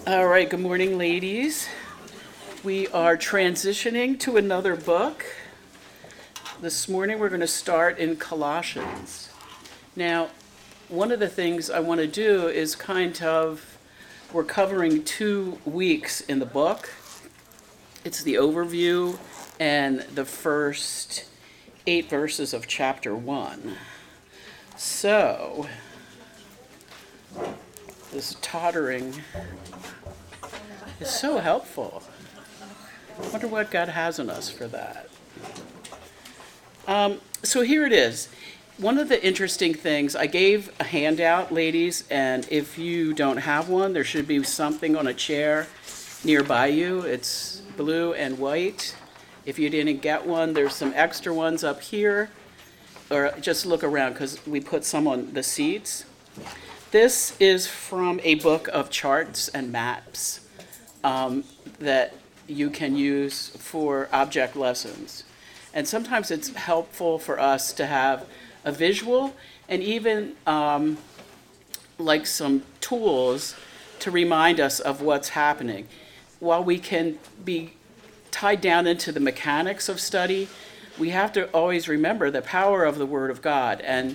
All right, good morning, ladies. We are transitioning to another book. This morning we're going to start in Colossians. Now, one of the things I want to do is we're covering 2 weeks in the book. It's the overview and the first 8 verses of chapter 1. So, this tottering is so helpful. I wonder what God has in us for that. So here it is. One of the interesting things, I gave a handout, ladies, and if you don't have one, there should be something on a chair nearby you. It's blue and white. If you didn't get one, there's some extra ones up here, or just look around because we put some on the seats. This is from a book of charts and maps that you can use for object lessons. And sometimes it's helpful for us to have a visual and even like some tools to remind us of what's happening. While we can be tied down into the mechanics of study, we have to always remember the power of the Word of God and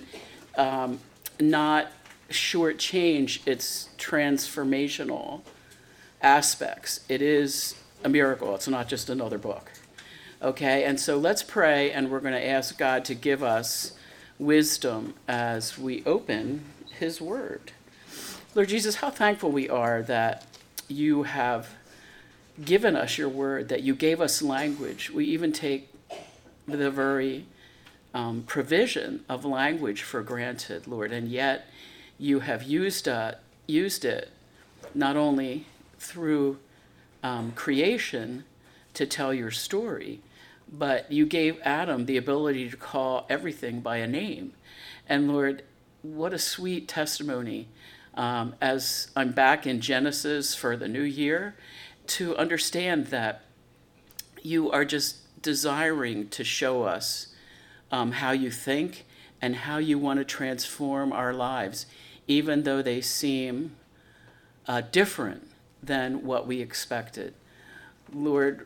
not shortchange its transformational aspects. It is a miracle. It's not just another book. Okay, and so let's pray, and we're going to ask God to give us wisdom as we open His Word. Lord Jesus, how thankful we are that you have given us your Word, that you gave us language. We even take the very provision of language for granted, Lord, and yet you have used it not only through creation to tell your story, but you gave Adam the ability to call everything by a name. And Lord, what a sweet testimony as I'm back in Genesis for the new year to understand that you are just desiring to show us how you think and how you want to transform our lives, even though they seem different than what we expected. Lord,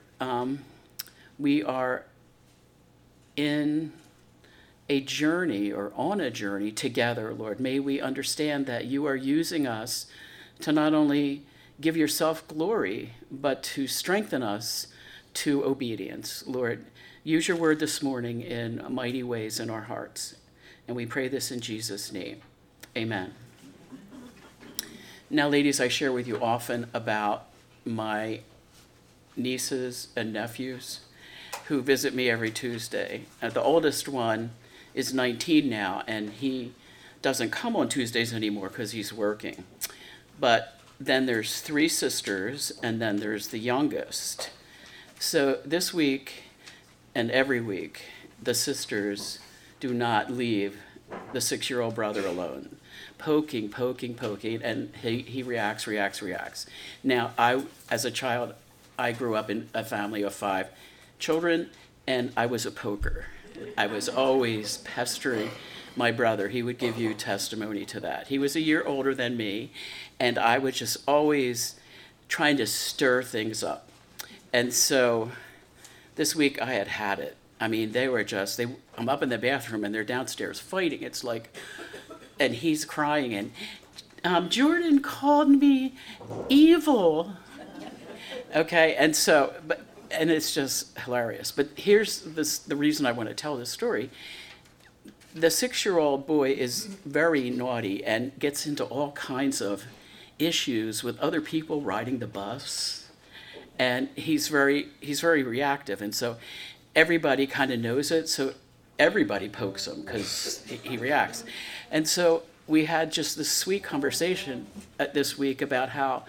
we are in a journey or on a journey together, Lord. May we understand that you are using us to not only give yourself glory, but to strengthen us to obedience. Lord, use your word this morning in mighty ways in our hearts. And we pray this in Jesus' name. Amen. Now, ladies, I share with you often about my nieces and nephews who visit me every Tuesday. The oldest one is 19 now, and he doesn't come on Tuesdays anymore because he's working. But then there's 3 sisters, and then there's the youngest. So this week and every week, the sisters do not leave the 6-year-old brother alone. Poking, and he reacts. Now, as a child, I grew up in a family of 5 children, and I was a poker. I was always pestering my brother. He would give you testimony to that. He was a year older than me, and I was just always trying to stir things up. And so this week I had it. I mean, I'm up in the bathroom, and they're downstairs fighting. It's like, and he's crying, and Jordan called me evil. Okay, and it's just hilarious. But here's the reason I want to tell this story. The 6-year-old boy is very naughty and gets into all kinds of issues with other people riding the bus, and he's very reactive, and so everybody kind of knows it. So everybody pokes him because he reacts. And so we had just this sweet conversation this week about how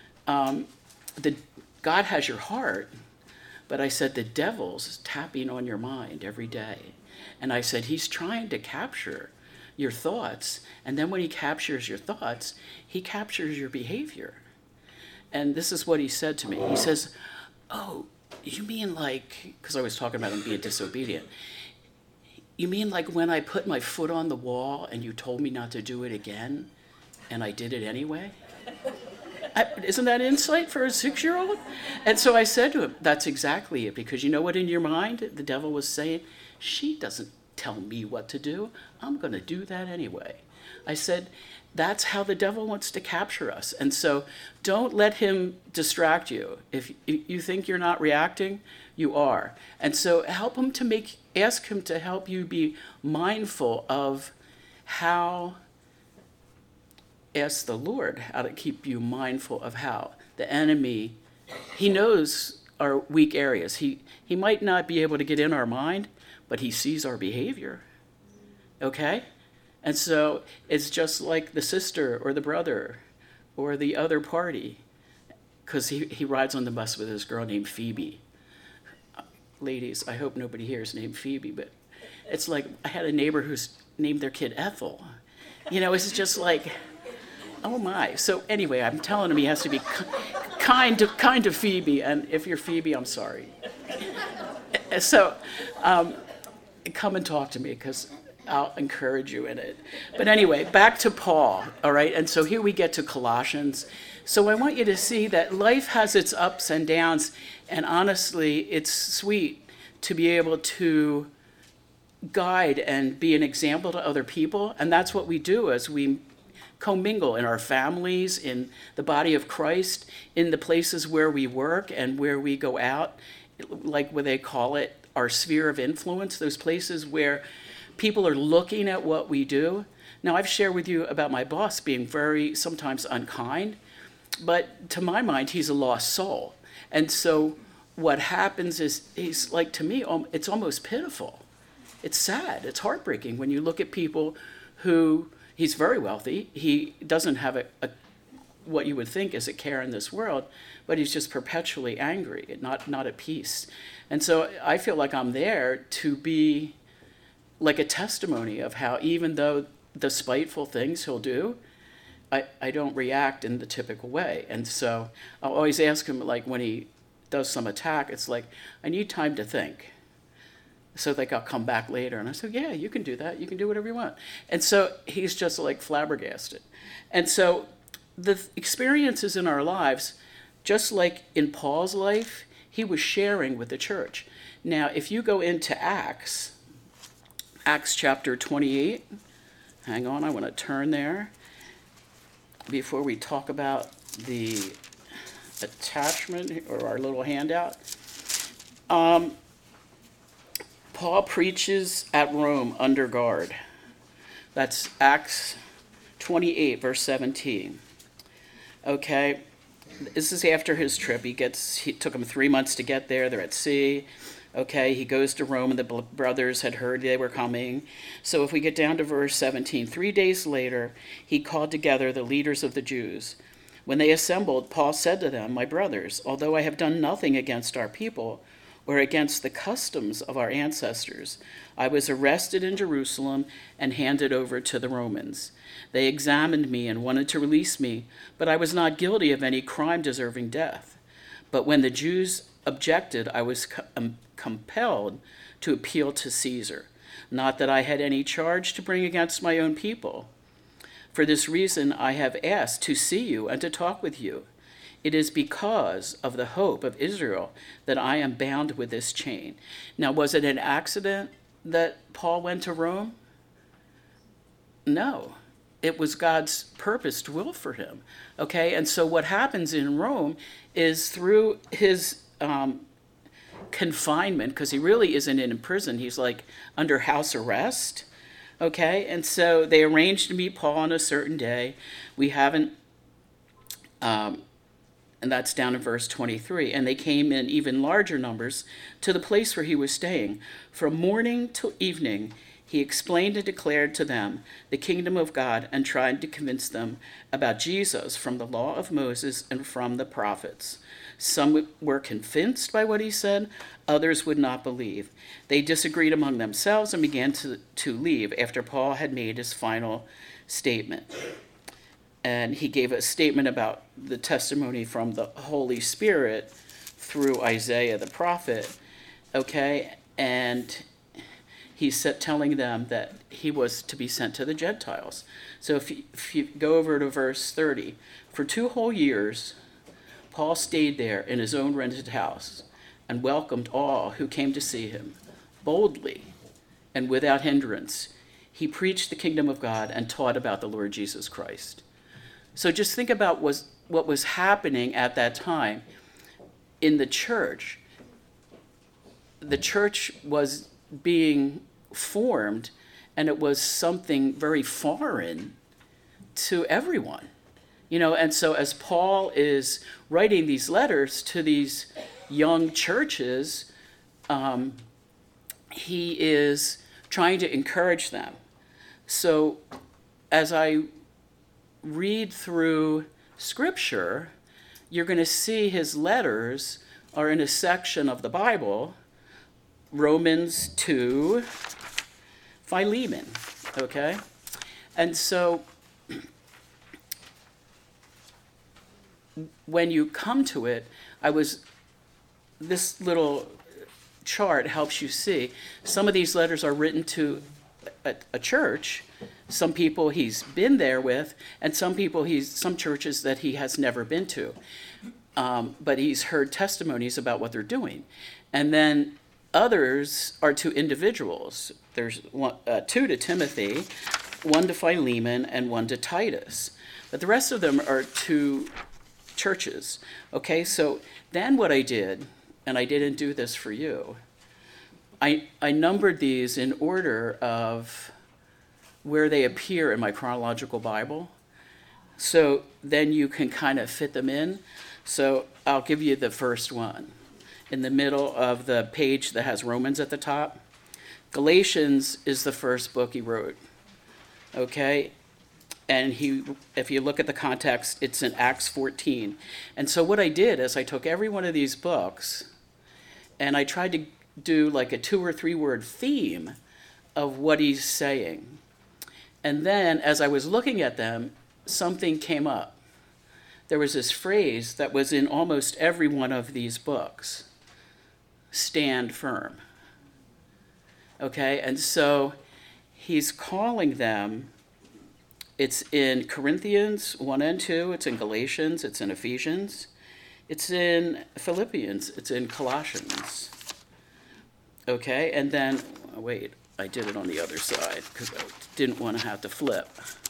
God has your heart, but I said the devil's tapping on your mind every day. And I said he's trying to capture your thoughts, and then when he captures your thoughts, he captures your behavior. And this is what he said to me. He says, "Oh, you mean like," because I was talking about him being disobedient. "You mean like when I put my foot on the wall and you told me not to do it again, and I did it anyway?" Isn't that insight for a 6-year-old? And so I said to him, that's exactly it, because you know what in your mind the devil was saying? She doesn't tell me what to do. I'm going to do that anyway. I said, that's how the devil wants to capture us. And so don't let him distract you. If you think you're not reacting, you are. And so ask him to help you be mindful of ask the Lord how to keep you mindful of how the enemy, he knows our weak areas. He might not be able to get in our mind, but he sees our behavior. Okay? And so it's just like the sister or the brother or the other party, because he rides on the bus with this girl named Phoebe. Ladies, I hope nobody here is named Phoebe, but it's like I had a neighbor who's named their kid Ethel. It's just like, oh my. So anyway, I'm telling him he has to be kind to Phoebe, and if you're Phoebe, I'm sorry. So come and talk to me, because I'll encourage you in it. But anyway, back to Paul, all right? And so here we get to Colossians. So I want you to see that life has its ups and downs, and honestly, it's sweet to be able to guide and be an example to other people, and that's what we do as we commingle in our families, in the body of Christ, in the places where we work and where we go out, like what they call it, our sphere of influence, those places where people are looking at what we do. Now, I've shared with you about my boss being very, sometimes unkind, but to my mind, he's a lost soul. And so what happens is, he's like, to me, it's almost pitiful. It's sad. It's heartbreaking when you look at people who, he's very wealthy. He doesn't have what you would think is a care in this world, but he's just perpetually angry, not at peace. And so I feel like I'm there to be like a testimony of how, even though the spiteful things he'll do, I don't react in the typical way. And so I'll always ask him, like when he does some attack, it's like, I need time to think. So like I'll come back later and I say, yeah, you can do that. You can do whatever you want. And so he's just like flabbergasted. And so the experiences in our lives, just like in Paul's life, he was sharing with the church. Now, if you go into Acts chapter 28, hang on, I want to turn there before we talk about the attachment or our little handout. Paul preaches at Rome under guard. That's Acts 28, verse 17. Okay, this is after his trip. It took him 3 months to get there. They're at sea. Okay, he goes to Rome, and the brothers had heard they were coming. So if we get down to verse 17, 3 days later, he called together the leaders of the Jews. When they assembled, Paul said to them, "My brothers, although I have done nothing against our people or against the customs of our ancestors, I was arrested in Jerusalem and handed over to the Romans. They examined me and wanted to release me, but I was not guilty of any crime deserving death. But when the Jews objected, I was compelled to appeal to Caesar. Not that I had any charge to bring against my own people. For this reason I have asked to see you and to talk with you. It is because of the hope of Israel that I am bound with this chain." Now, was it an accident that Paul went to Rome? No. It was God's purposed will for him. Okay, and so what happens in Rome is through his confinement, because he really isn't in prison, he's like under house arrest. Okay, and so they arranged to meet Paul on a certain day. We haven't, and that's down in verse 23. And they came in even larger numbers to the place where he was staying. From morning till evening, he explained and declared to them the kingdom of God and tried to convince them about Jesus from the law of Moses and from the prophets. Some were convinced by what he said, others would not believe. They disagreed among themselves and began to leave after Paul had made his final statement. And he gave a statement about the testimony from the Holy Spirit through Isaiah the prophet, okay? And he's telling them that he was to be sent to the Gentiles. So if you go over to verse 30, for 2 whole years, Paul stayed there in his own rented house and welcomed all who came to see him. Boldly and without hindrance, he preached the kingdom of God and taught about the Lord Jesus Christ. So just think about what was happening at that time in the church. The church was being formed, and it was something very foreign to everyone. And so as Paul is writing these letters to these young churches, he is trying to encourage them. So as I read through Scripture, you're going to see his letters are in a section of the Bible, Romans to Philemon, okay? And so when you come to it, this little chart helps you see some of these letters are written to a church, some people he's been there with, and some churches that he has never been to. But he's heard testimonies about what they're doing. And then others are to individuals. There's 2 to Timothy, 1 to Philemon, and 1 to Titus. But the rest of them are to churches. Okay, so then what I did, and I didn't do this for you, I numbered these in order of where they appear in my chronological Bible. So then you can kind of fit them in. So I'll give you the first one. In the middle of the page that has Romans at the top, Galatians is the first book he wrote. Okay? And if you look at the context, it's in Acts 14. And so what I did is I took every one of these books and I tried to do like a 2 or 3 word theme of what he's saying. And then as I was looking at them, something came up. There was this phrase that was in almost every one of these books: stand firm. Okay, and so he's calling them. It's in Corinthians 1 and 2, it's in Galatians, it's in Ephesians, it's in Philippians, it's in Colossians. Okay, and then, wait, I did it on the other side because I didn't want to have to flip.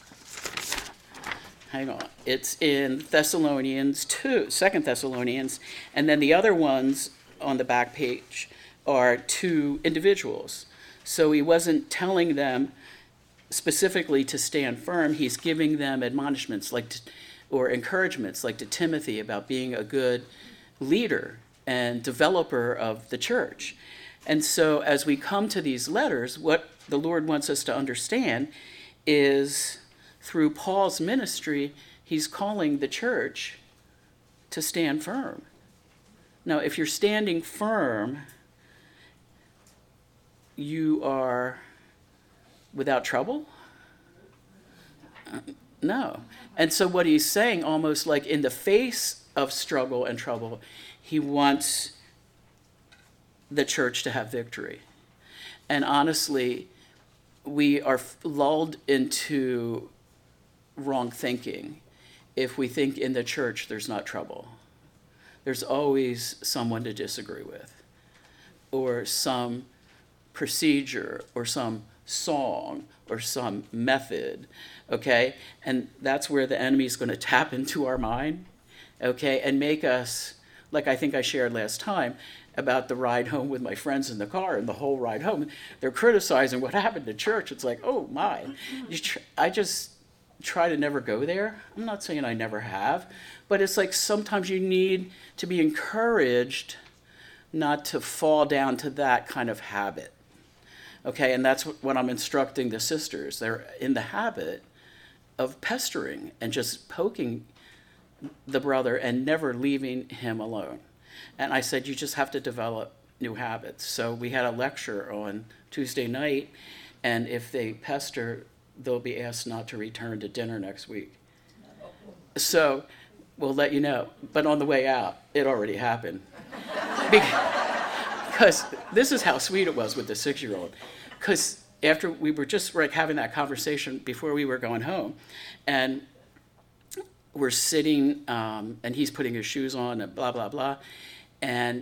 Hang on. It's in Thessalonians 2, 2 Thessalonians, and then the other ones on the back page are to individuals. So he wasn't telling them specifically to stand firm. He's giving them admonishments or encouragements like to Timothy about being a good leader and developer of the church. And so as we come to these letters, what the Lord wants us to understand is through Paul's ministry, he's calling the church to stand firm. Now, if you're standing firm, you are without trouble? No. And so what he's saying, almost like in the face of struggle and trouble, he wants the church to have victory. And honestly, we are lulled into wrong thinking if we think in the church there's not trouble. There's always someone to disagree with, or some procedure, or some song, or some method, okay? And that's where the enemy's going to tap into our mind, okay, and make us, like I think I shared last time, about the ride home with my friends in the car, and the whole ride home, they're criticizing what happened to church. It's like, oh my. I just try to never go there. I'm not saying I never have, but it's like sometimes you need to be encouraged not to fall down to that kind of habit. Okay, and that's what I'm instructing the sisters. They're in the habit of pestering and just poking the brother and never leaving him alone. And I said, you just have to develop new habits. So we had a lecture on Tuesday night, and if they pester, they'll be asked not to return to dinner next week. So we'll let you know. But on the way out, it already happened. Because this is how sweet it was with the 6-year-old. because after we were just like having that conversation before we were going home, and we're sitting, and he's putting his shoes on and blah, blah, blah. And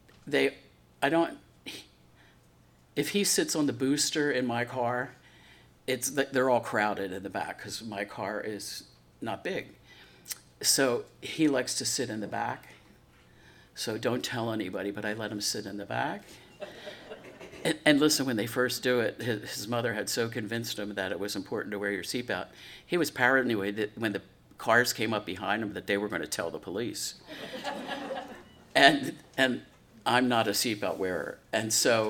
if he sits on the booster in my car, they're all crowded in the back because my car is not big. So he likes to sit in the back. So don't tell anybody, but I let him sit in the back. And listen, when they first do it, his mother had so convinced him that it was important to wear your seatbelt. He was paranoid that when the cars came up behind him that they were going to tell the police. And I'm not a seatbelt wearer. And so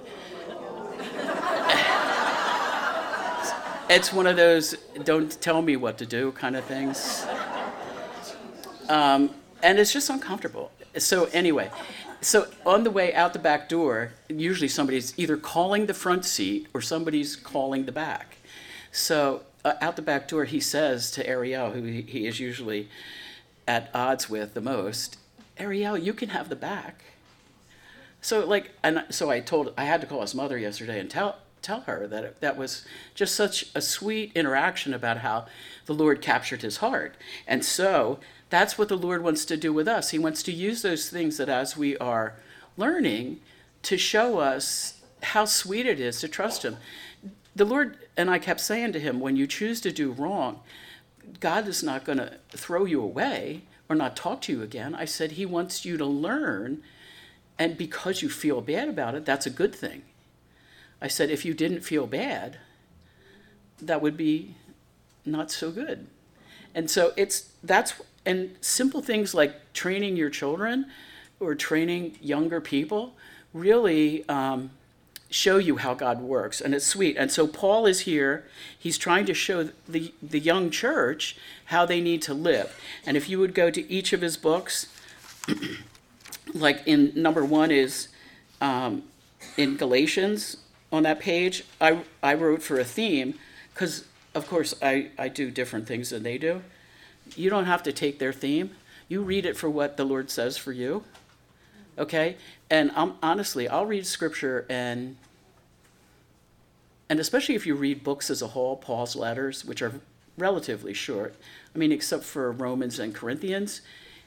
it's one of those don't tell me what to do kind of things. And it's just uncomfortable. So anyway, so on the way out the back door, usually somebody's either calling the front seat or somebody's calling the back. So out the back door, he says to Ariel, who he is usually at odds with the most, Ariel, you can have the back. So I had to call his mother yesterday and tell her that was just such a sweet interaction about how the Lord captured his heart. And so that's what the Lord wants to do with us. He wants to use those things that as we are learning to show us how sweet it is to trust him. The Lord, and I kept saying to him, when you choose to do wrong, God is not going to throw you away or not talk to you again. I said he wants you to learn, and because you feel bad about it, that's a good thing. I said if you didn't feel bad, that would be not so good. And so and simple things like training your children or training younger people really show you how God works, and it's sweet. And so Paul is here. He's trying to show the young church how they need to live. And if you would go to each of his books, like in number 1 is in Galatians on that page, I wrote for a theme because, of course, I do different things than they do. You don't have to take their theme. You read it for what the Lord says for you. Okay? And honestly, I'll read scripture and especially if you read books as a whole, Paul's letters, which are relatively short, I mean, except for Romans and Corinthians,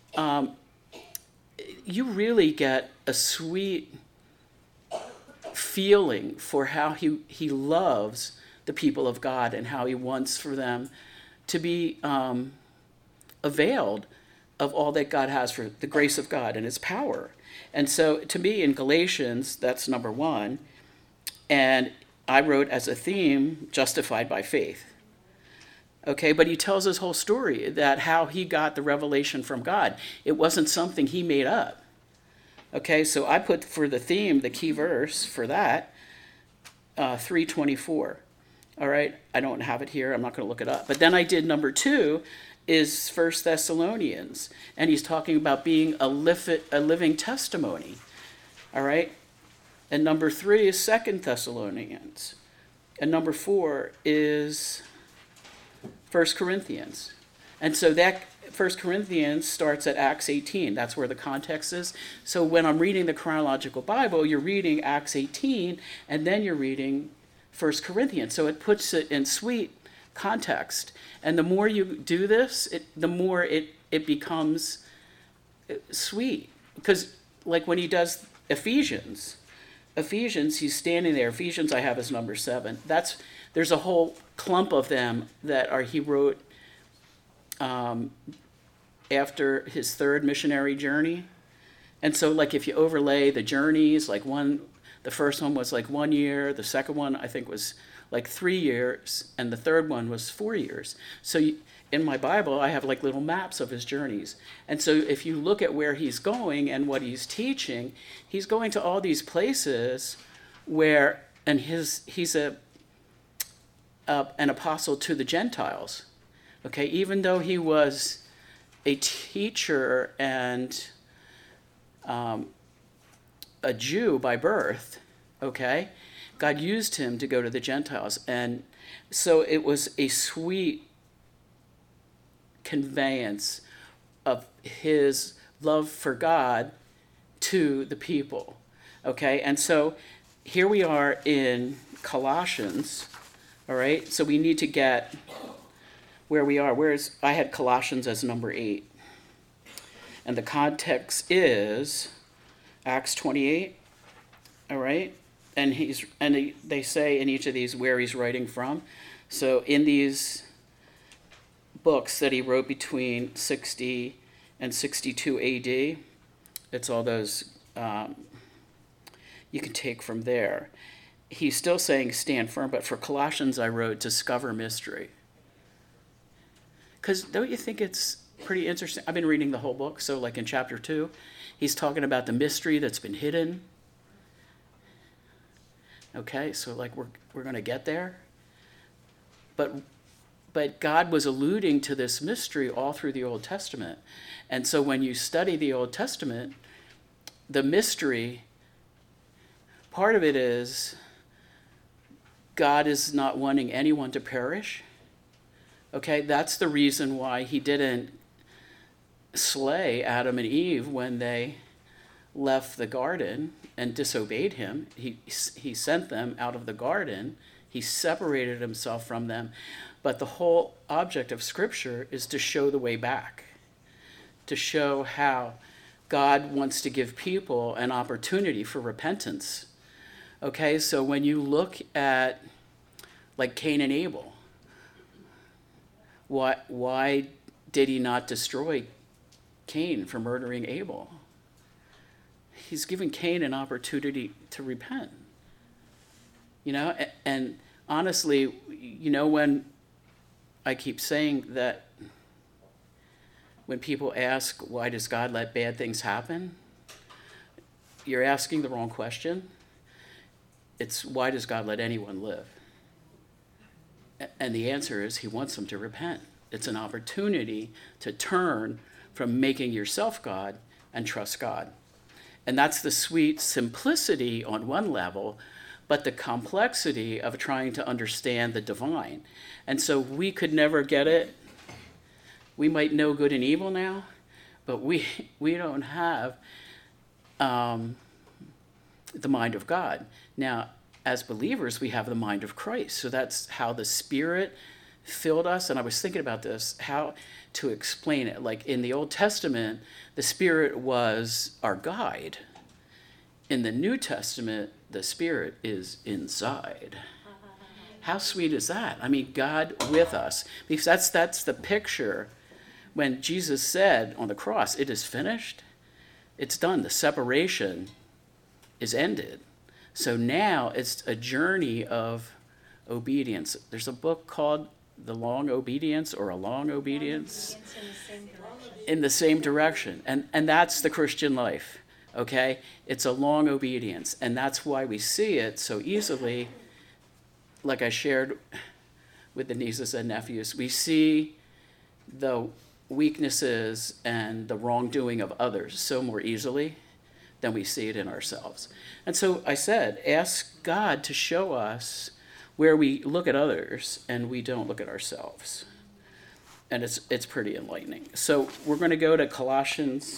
you really get a sweet feeling for how he loves the people of God and how he wants for them to be availed of all that God has for the grace of God and his power. And so to me in Galatians, that's number 1. And I wrote as a theme, justified by faith. Okay, but he tells his whole story that how he got the revelation from God. It wasn't something he made up. Okay, so I put for the theme, the key verse for that, 3:24. All right, I don't have it here. I'm not going to look it up. But then I did number 2 is 1 Thessalonians, and he's talking about being a living testimony. All right, and number 3 is 2 Thessalonians, and number 4 is 1 Corinthians. And so that 1 Corinthians starts at Acts 18. That's where the context is. So when I'm reading the chronological Bible, you're reading Acts 18, and then you're reading 1 Corinthians. So it puts it in sweet context. And the more you do this, the more it becomes sweet. Because like when he does Ephesians, he's standing there. Ephesians I have as number 7. There's a whole clump of them he wrote after his 3rd missionary journey. And so like if you overlay the journeys, like the first one was like 1 year, the second one I think was like 3 years, and the third one was 4 years. So in my Bible, I have like little maps of his journeys. And so if you look at where he's going and what he's teaching, he's going to all these places where, and he's an apostle to the Gentiles. Okay, even though he was a teacher and a Jew by birth, okay, God used him to go to the Gentiles. And so it was a sweet conveyance of his love for God to the people, okay? And so here we are in Colossians, all right? So we need to get where we are. Whereas I had Colossians as number 8. And the context is Acts 28, all right? And they say in each of these where he's writing from. So in these books that he wrote between 60 and 62 AD, it's all those you can take from there. He's still saying stand firm, but for Colossians I wrote discover mystery. Because don't you think it's pretty interesting? I've been reading the whole book, so like in chapter 2, he's talking about the mystery that's been hidden. Okay, so like we're going to get there. But God was alluding to this mystery all through the Old Testament. And so when you study the Old Testament, the mystery, part of it is God is not wanting anyone to perish. Okay, that's the reason why he didn't slay Adam and Eve when they left the garden and disobeyed him. He sent them out of the garden. He separated himself from them. But the whole object of Scripture is to show the way back, to show how God wants to give people an opportunity for repentance. Okay, so when you look at like Cain and Abel, why did he not destroy Cain for murdering Abel? He's given Cain an opportunity to repent. You know, and honestly, you know, when I keep saying that when people ask, why does God let bad things happen? You're asking the wrong question. It's why does God let anyone live? And the answer is he wants them to repent. It's an opportunity to turn from making yourself God and trust God. And that's the sweet simplicity on one level, but the complexity of trying to understand the divine. And so we could never get it. We might know good and evil now, but we don't have the mind of God. Now, as believers, we have the mind of Christ. So that's how the Spirit filled us. And I was thinking about this, how to explain it. Like in the Old Testament, the Spirit was our guide. In the New Testament, the Spirit is inside. How sweet is that? I mean, God with us. Because that's the picture when Jesus said on the cross, it is finished. It's done. The separation is ended. So now it's a journey of obedience. There's a book called The Long Obedience or A Long Obedience. In the same direction. And that's the Christian life, okay? It's a long obedience. And that's why we see it so easily, like I shared with the nieces and nephews. We see the weaknesses and the wrongdoing of others so more easily than we see it in ourselves. And so I said, ask God to show us where we look at others and we don't look at ourselves. And it's pretty enlightening. So we're going to go to Colossians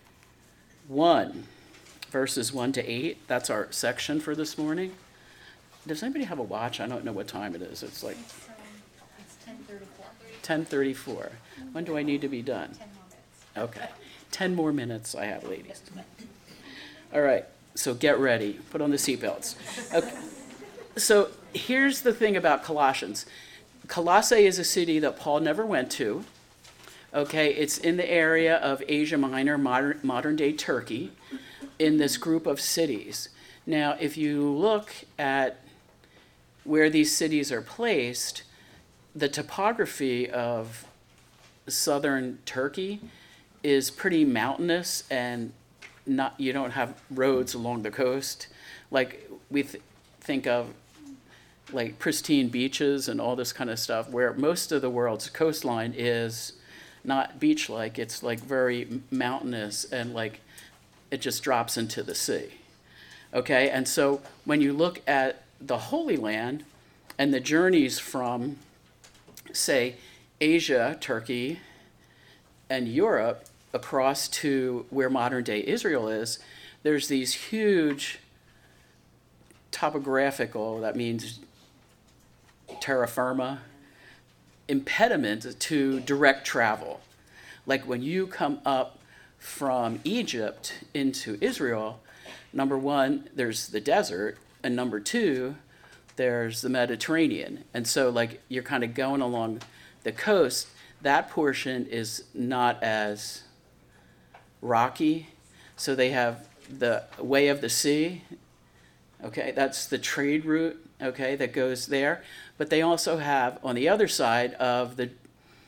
1, verses 1 to 8. That's our section for this morning. Does anybody have a watch? I don't know what time it is. It's like It's 10:34. 10:34. When do I need to be done? 10 more minutes. Okay. 10 more minutes I have, ladies. All right. So get ready. Put on the seatbelts. Okay. So here's the thing about Colossians. Colossae is a city that Paul never went to. Okay, it's in the area of Asia Minor, modern-day Turkey, in this group of cities. Now, if you look at where these cities are placed, the topography of southern Turkey is pretty mountainous, and you don't have roads along the coast. Like we think of like pristine beaches and all this kind of stuff, where most of the world's coastline is not beach-like. It's like very mountainous and like it just drops into the sea. Okay, and so when you look at the Holy Land and the journeys from, say, Asia, Turkey, and Europe across to where modern-day Israel is, there's these huge topographical, that means terra firma, impediment to direct travel. Like when you come up from Egypt into Israel, number one, there's the desert, and number two, there's the Mediterranean. And so like you're kind of going along the coast, that portion is not as rocky. So they have the way of the sea, okay, that's the trade route, okay, that goes there. But they also have on the other side of the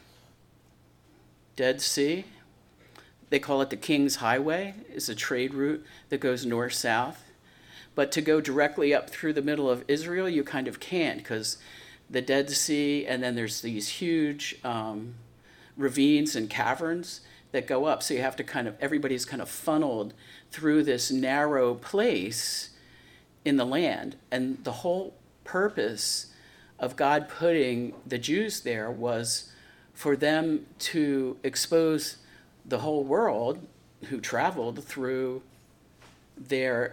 Dead Sea, they call it the King's Highway. It's a trade route that goes north-south. But to go directly up through the middle of Israel, you kind of can't, because the Dead Sea, and then there's these huge ravines and caverns that go up. So you have to everybody's kind of funneled through this narrow place in the land. And the whole purpose of God putting the Jews there was for them to expose the whole world who traveled through their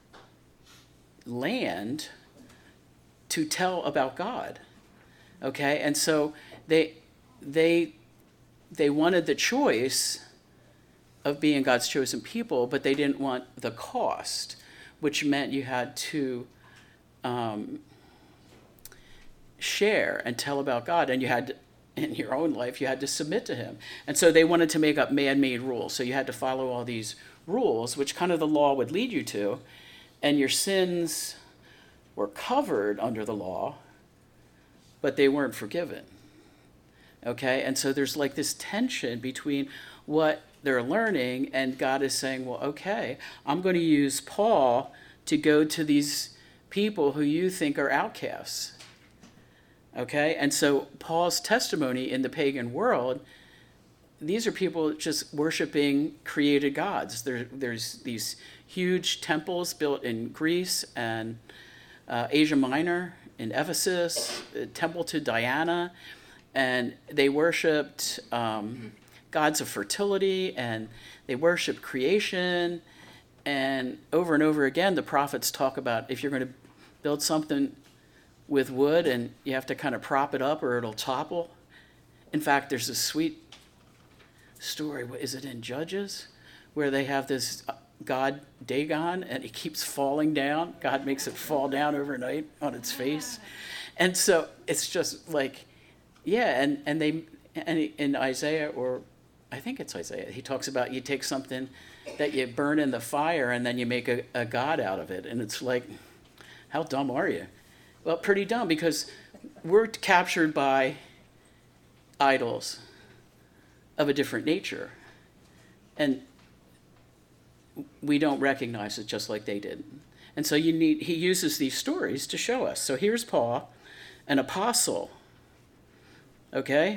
land to tell about God. Okay? And so they wanted the choice of being God's chosen people, but they didn't want the cost, which meant you had to share and tell about God, and you had to, in your own life, you had to submit to him. And so they wanted to make up man-made rules. So you had to follow all these rules, which kind of the law would lead you to, and your sins were covered under the law, but they weren't forgiven. Okay? And so there's like this tension between what they're learning, and God is saying, well, okay, I'm going to use Paul to go to these people who you think are outcasts. Okay? And so Paul's testimony in the pagan world, these are people just worshiping created gods. There's these huge temples built in Greece and Asia Minor, in Ephesus, a temple to Diana, and they worshipped gods of fertility, and they worshiped creation. And over again, the prophets talk about if you're going to build something with wood and you have to kind of prop it up or it'll topple. In fact, there's a sweet story, is it in Judges, where they have this god Dagon and he keeps falling down. God makes it fall down overnight on its face. And so it's just like, yeah, and in Isaiah, or I think it's Isaiah, he talks about you take something that you burn in the fire and then you make a god out of it. And it's like, how dumb are you? Well, pretty dumb, because we're captured by idols of a different nature. And we don't recognize it just like they did. And so he uses these stories to show us. So here's Paul, an apostle, okay?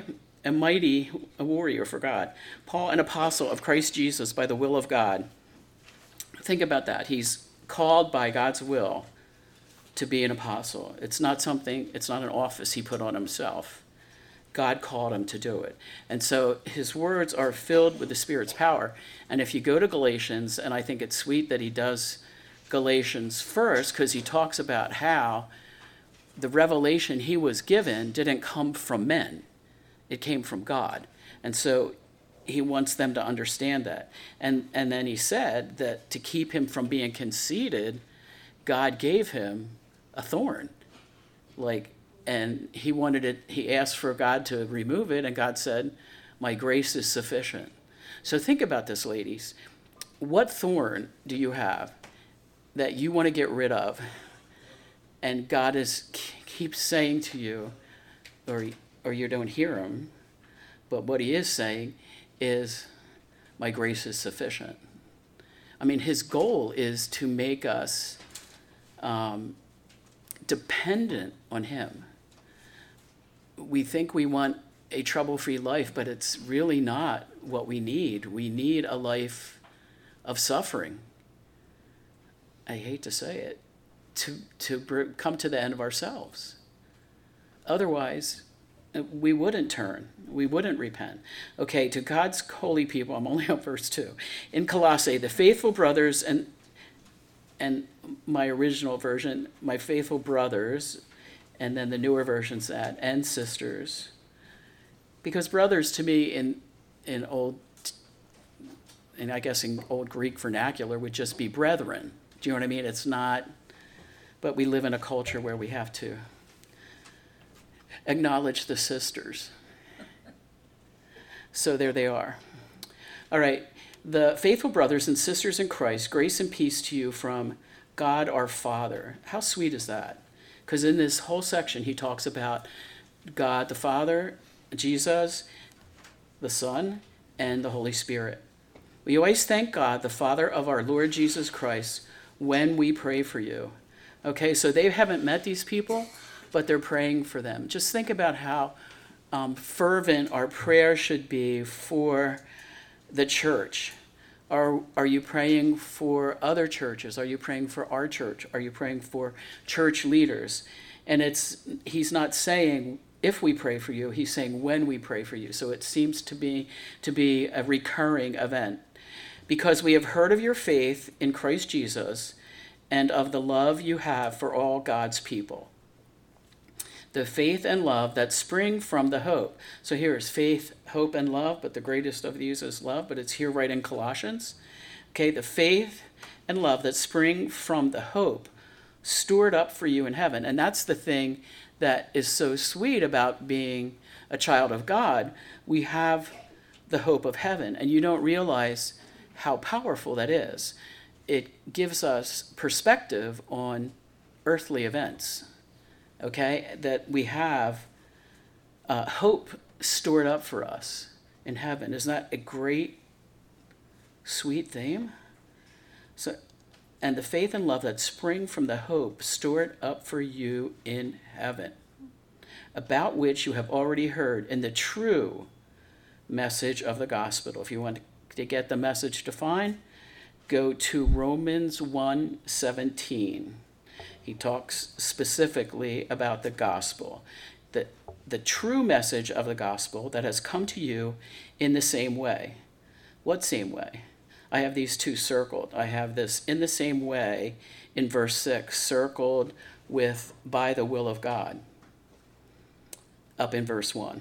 A warrior for God. Paul, an apostle of Christ Jesus by the will of God. Think about that. He's called by God's will to be an apostle. It's not an office he put on himself. God called him to do it. And so his words are filled with the Spirit's power. And if you go to Galatians, and I think it's sweet that he does Galatians first, because he talks about how the revelation he was given didn't come from men. It came from God. And so he wants them to understand that. And then he said that to keep him from being conceited, God gave him a thorn. And he asked for God to remove it, and God said, my grace is sufficient. So think about this, ladies. What thorn do you have that you want to get rid of? And God keeps saying to you, or you don't hear him, but what he is saying is, my grace is sufficient. I mean, his goal is to make us dependent on him. We think we want a trouble-free life, but it's really not what we need. We need a life of suffering. I hate to say it, to come to the end of ourselves. Otherwise, we wouldn't turn. We wouldn't repent. Okay, to God's holy people, I'm only on verse 2. In Colossae, the faithful brothers and and my original version, my faithful brothers, and then the newer versions that, and sisters. Because brothers to me in old, and I guess in old Greek vernacular would just be brethren. Do you know what I mean? It's not, but we live in a culture where we have to acknowledge the sisters. So there they are. All right. The faithful brothers and sisters in Christ, grace and peace to you from God our Father. How sweet is that? Because in this whole section, he talks about God the Father, Jesus, the Son, and the Holy Spirit. We always thank God, the Father of our Lord Jesus Christ, when we pray for you. Okay, so they haven't met these people, but they're praying for them. Just think about how fervent our prayer should be for the church. Are you praying for other churches? Are you praying for our church? Are you praying for church leaders? And he's not saying if we pray for you, he's saying when we pray for you. So it seems to be a recurring event. Because we have heard of your faith in Christ Jesus and of the love you have for all God's people. The faith and love that spring from the hope. So here is faith, hope, and love, but the greatest of these is love, but it's here right in Colossians. Okay, the faith and love that spring from the hope stored up for you in heaven. And that's the thing that is so sweet about being a child of God. We have the hope of heaven, and you don't realize how powerful that is. It gives us perspective on earthly events. Okay, that we have hope stored up for us in heaven. Isn't that a great, sweet theme? So, and the faith and love that spring from the hope stored up for you in heaven, about which you have already heard in the true message of the gospel. If you want to get the message defined, go to Romans 1:17. He talks specifically about the gospel, the true message of the gospel that has come to you in the same way. What same way? I have these two circled. I have this in the same way in verse 6, circled with by the will of God, up in verse 1.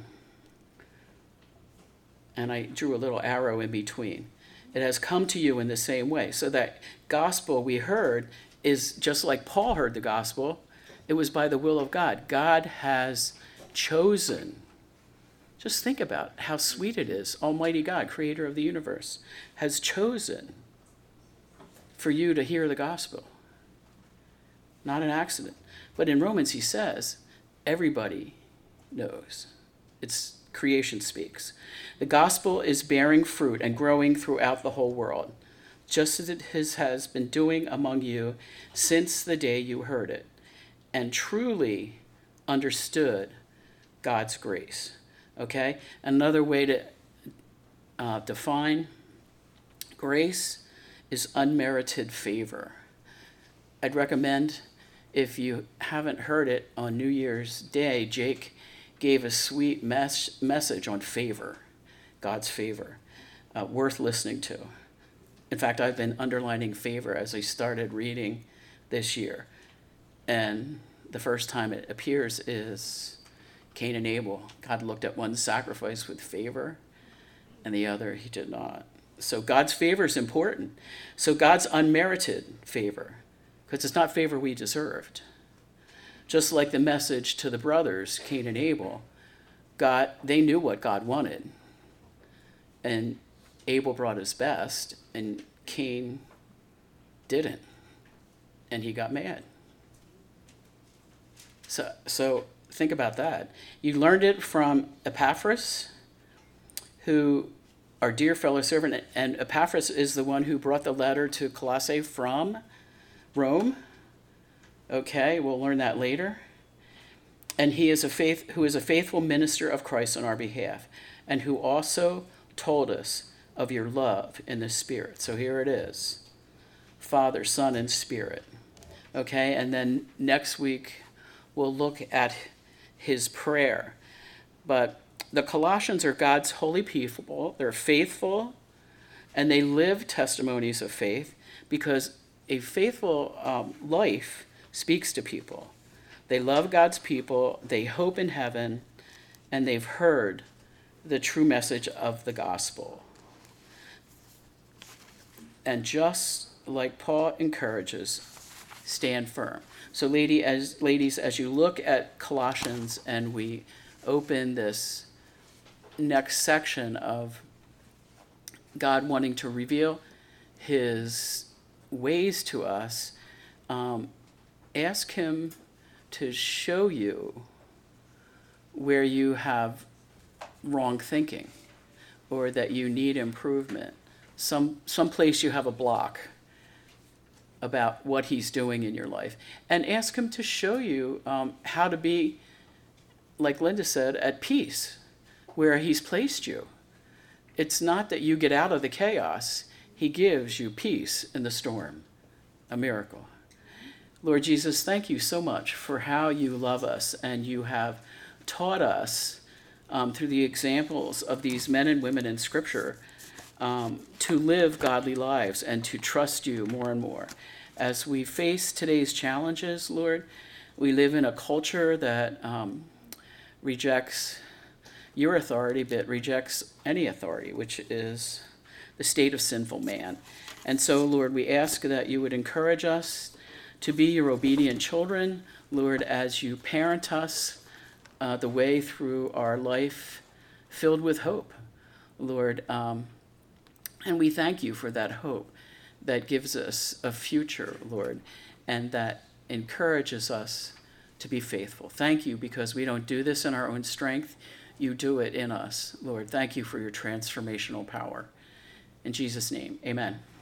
And I drew a little arrow in between. It has come to you in the same way. So that gospel we heard is just like Paul heard the gospel. It was by the will of God. God has chosen. Just think about how sweet it is. Almighty God, creator of the universe, has chosen for you to hear the gospel. Not an accident. But in Romans he says, everybody knows. It's creation speaks. The gospel is bearing fruit and growing throughout the whole world, just as it has been doing among you since the day you heard it and truly understood God's grace. Okay? Another way to define grace is unmerited favor. I'd recommend, if you haven't heard it, on New Year's Day, Jake gave a sweet message on favor, God's favor, worth listening to. In fact, I've been underlining favor as I started reading this year. And the first time it appears is Cain and Abel. God looked at one sacrifice with favor, and the other he did not. So God's favor is important. So God's unmerited favor, because it's not favor we deserved. Just like the message to the brothers, Cain and Abel, God, they knew what God wanted. And Abel brought his best, and Cain didn't. And he got mad. So think about that. You learned it from Epaphras, who, our dear fellow servant, and Epaphras is the one who brought the letter to Colossae from Rome. Okay, we'll learn that later. And he is who is a faithful minister of Christ on our behalf, and who also told us of your love in the Spirit. So here it is. Father, Son, and Spirit. Okay, and then next week we'll look at his prayer. But the Colossians are God's holy people. They're faithful, and they live testimonies of faith because a faithful life speaks to people. They love God's people, they hope in heaven, and they've heard the true message of the gospel. And just like Paul encourages, stand firm. So ladies, as you look at Colossians and we open this next section of God wanting to reveal his ways to us, ask him to show you where you have wrong thinking or that you need improvement. Some place you have a block about what he's doing in your life. And ask him to show you how to be, like Linda said, at peace where he's placed you. It's not that you get out of the chaos. He gives you peace in the storm, a miracle. Lord Jesus, thank you so much for how you love us, and you have taught us through the examples of these men and women in Scripture to live godly lives and to trust you more and more. As we face today's challenges, Lord, we live in a culture that rejects your authority, but rejects any authority, which is the state of sinful man. And so, Lord, we ask that you would encourage us to be your obedient children, Lord, as you parent us the way through our life filled with hope, Lord. And we thank you for that hope that gives us a future, Lord, and that encourages us to be faithful. Thank you, because we don't do this in our own strength. You do it in us, Lord. Thank you for your transformational power. In Jesus' name, amen.